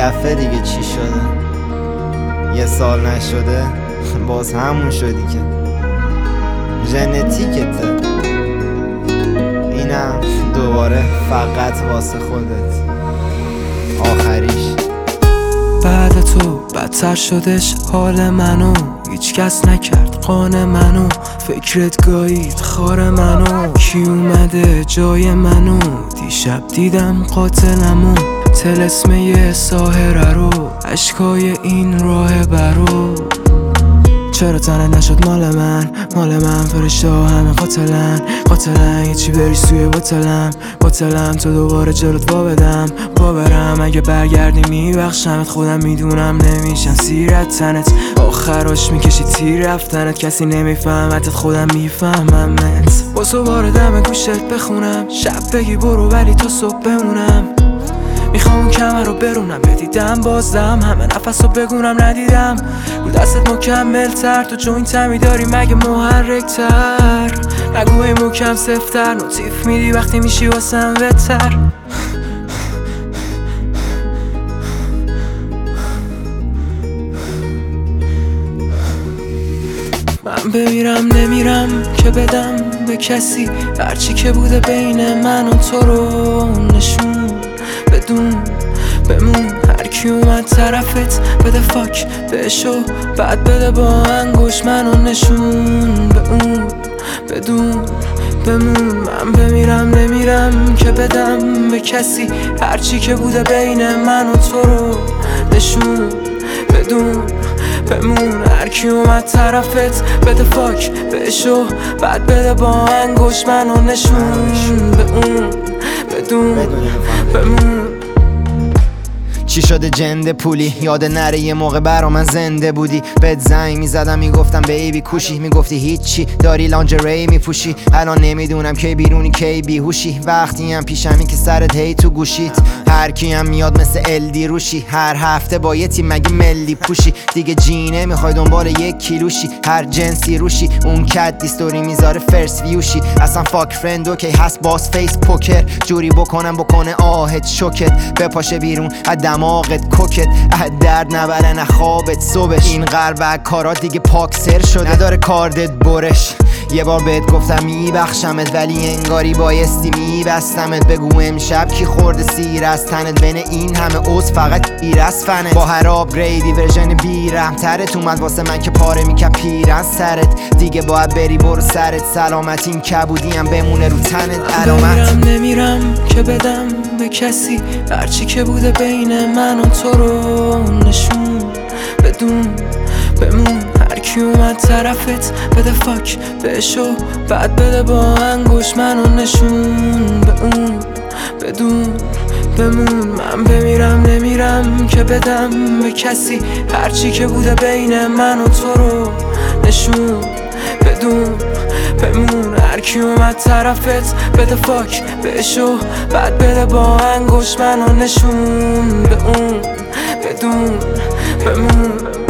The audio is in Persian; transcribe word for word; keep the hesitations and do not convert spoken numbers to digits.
دفعه دیگه چی شده؟ یه سال نشده باز همون شدی که ژنتیکته. اینم دوباره فقط واسه خودت آخریش. بعد تو بدتر شدش حال منو، هیچ کس نکرد قانه منو، فکرت گایید خار منو. کی اومده جای منو؟ دیشب دیدم قاتلمو، طلسم یه ساحره رو، اشکای این راه برو. چرا تنت نشد مال من، مال من فرشته ها همه قاتلن، قاتلن یه چی بری سوی باطلم، باطلم تو دوباره جلوت وا بدم، وا برم. اگه برگردی میبخشمت، خودم میدونم نمیشم سیرت تنت، آخراش میکشی تیر رفتنت، کسی نمیفهمتت خودم میفهممت. واسه بار دم گوشت بخونم، شب بگی برو ولی تا صبح بمونم. میخوام اون کمر رو برونم، بدیدم بازدم همه نفس رو بگونم ندیدم. رو دستت مکمل تر، تو جوینت همی داری مگه محرک تر؟ نگو ای مکم سفتر، نوتیف میدی وقتی میشی واسم بهتر. من بمیرم نمیرم که بدم به کسی هرچی که بوده بین من و تو رو نشون بدون بمون. هرکی اومد طرفت بده فاک بهشو، بعد بده با انگوش منو نشون به اون بدون بمون. من بمیرم نمیرم که بدم به کسی هرچی که بوده بین من و تو رو نشون بدون بمون. هرکی اومد طرفت بده فاک بهشو، بعد بده با انگوش منو نشون به اون بدون بمون. چی شده جنده پولی؟ یاد نره یه موقع برا من زنده بودی، بهت زنگ میزدم میگفتم بیبی کوشی، میگفتی هیچی داری لانجری میپوشی. الان نمیدونم کی بیرونی کی بیهوشی، وقتی هم پیشمی که سرت هی تو گوشیت. هر کی هم میاد مثل الدی روشی، هر هفته با یه تیم مگه ملی پوشی. دیگه جینه میخوای دنبال یک کیلوشی، هر جنسی روشی. اون کت دیستوری میذاره فرست ویوشی، اصلا فاک فرند اوکی هست باس فیس پوکر. جوری بکنم بکنه آهت شوکت، بپاشه بیرون از دماغت کوکت، از درد نبره نه خوابت صبح. این قلب کارات دیگه پاکسر شده، نداره کاردت برش. یه بار بهت گفتم میبخشمت ولی انگاری بایستی میبستمت. بگو امشب کی خورده سیر از تنت، بین این همه عضو فقط ایر از فنت. با هر آپگریدی ورژن بیرم ترت اومد واسه من که پاره میکرد پیرن سرت. دیگه باید بری برو سرت سلامت، این کبودی هم بمونه رو تنت علامت. بمیرم نمیرم که بدم به کسی هرچی که بوده بین من و تو رو نشون بدون بمون. هرکی اومد طرفت بده فاک بهشو، بعد بده با انگوش منو نشون به اون بدون بمون. من بمیرم نمیرم که بدم به کسی هرچی که بوده بین من و تو رو نشون بدون بمون. هرکی اومد طرفت بده فاک بهشو، بعد بده با انگوش منو نشون به اون بدون بمون.